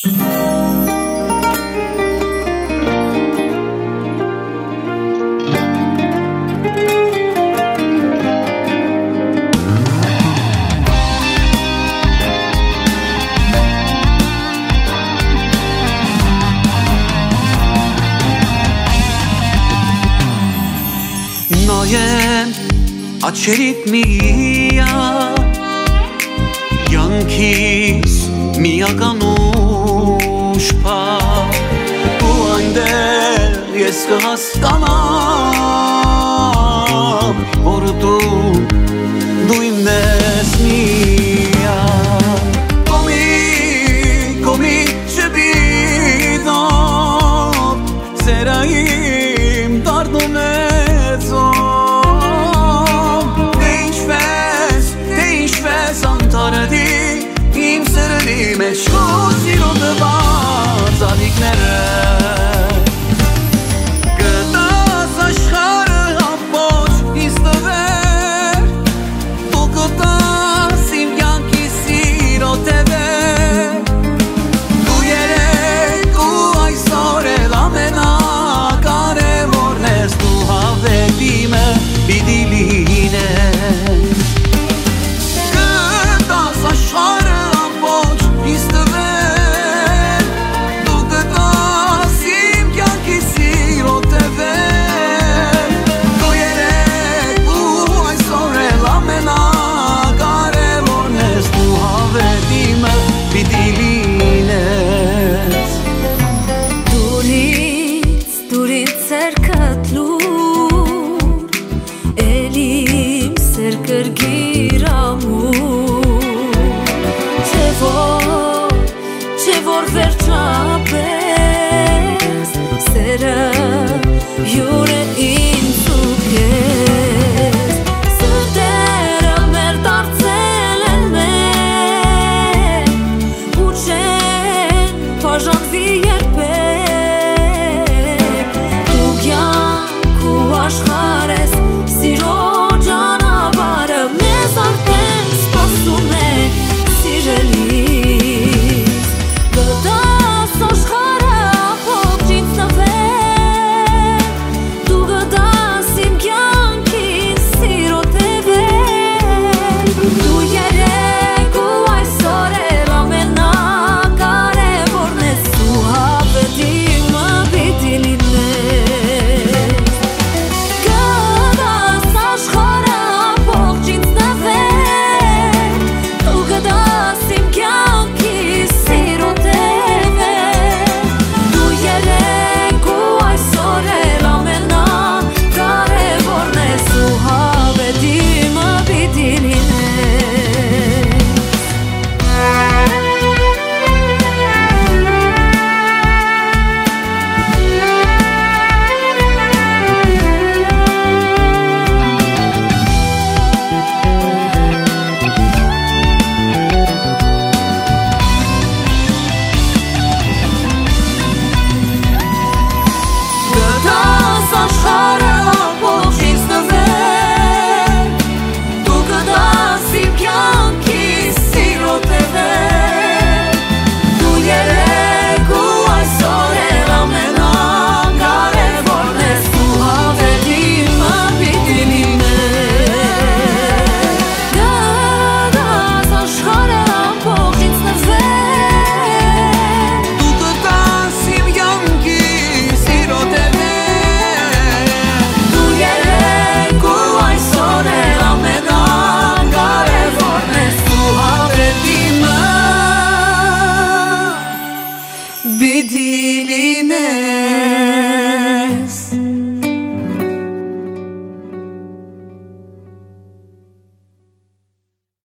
Նայեմ աչերիդ միա յանքիս միականուշ պա ու այնտեղ ես կհասկանամ որ դու իմ ես միա կոմի չբիդով սերայիմ դարդում ես Անտարդի իմ սրդի մեջ քո սիրո տված ալիքները Կտաս աշխարհը ամբողջ ինձ տվեր Դու կտաս իմ կյանքի սիրո տևեր Դու երեկ ու այսօր էլ ամենակարևորն ես Դու հավետիմը պիտի լինես Աշխարհը ամբողջ ինձ տվեր Դու կտաս իմ կյանքի սիրո տևեր Դու երեկ ու այսօր էլ ամենակարևորն ես Դու հավետիմը պիտի լինես Դուրից սերքդ լուր Էլ իմ սերկրգիր ամուր Չէ որ վերջապես սերը յուր է